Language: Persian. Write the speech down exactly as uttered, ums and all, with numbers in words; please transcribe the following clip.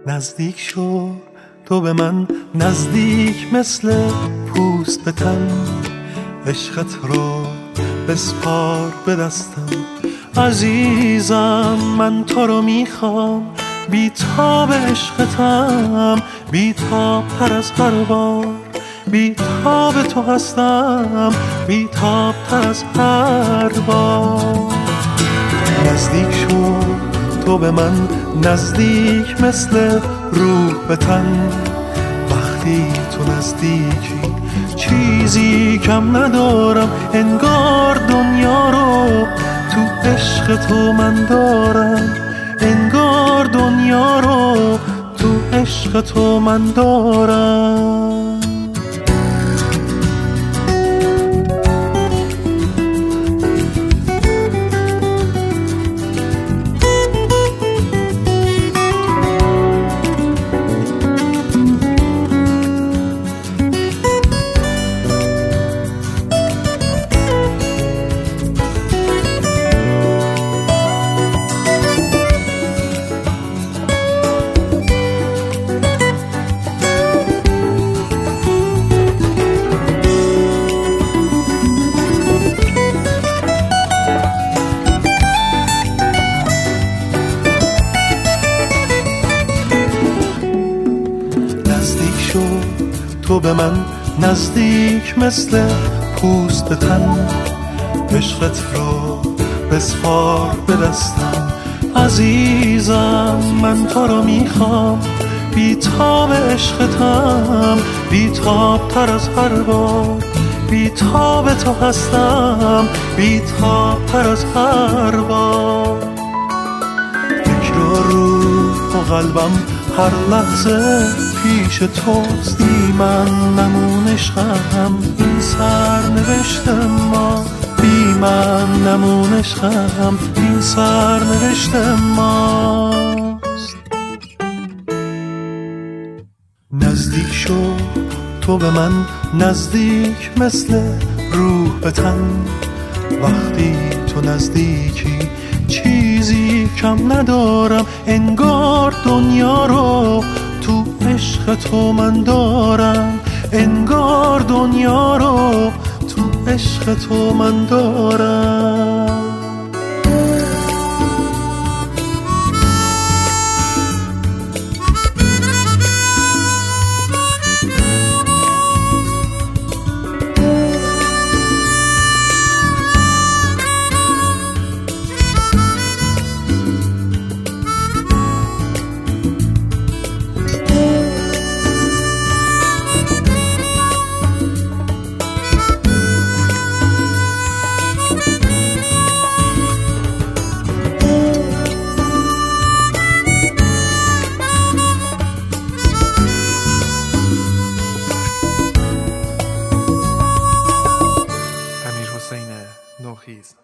نزدیک شو تو به من، نزدیک مثل پوست به تن. عشقت رو بسپار به دستم عزیزم، من تو رو میخوام. بی تاب عشقتم، بی تاب تر از هر بار. بی تاب تو هستم، بی تاب تر از هر بار. نزدیک شو تو به من، نزدیک مثل روح به تن. وقتی تو نزدیکی چیزی کم ندارم، انگار دنیا رو تو عشق تو من دارم. انگار دنیا رو تو عشق تو من دارم. تو به من نزدیک مثل پوست به تن. عشقت رو بسپار به دستم عزیزم، من تو رو میخوام. بی تاب عشقتم، بی تاب تر از هر بار. بی تاب تو هستم، بی تاب تر از هر بار. فکر و روح و قلبم هر لحظه پیش توست. بی من نمون عشقم، این سرنوشت ما. بی من نمون عشقم، این سرنوشت ماست. نزدیک شو تو به من، نزدیک مثل روح به تن. وقتی تو نزدیکی چیزی کم ندارم، انگار دنیا رو تو عشق تو من دارم. انگار دنیا رو تو عشق تو من دارم. نوخیز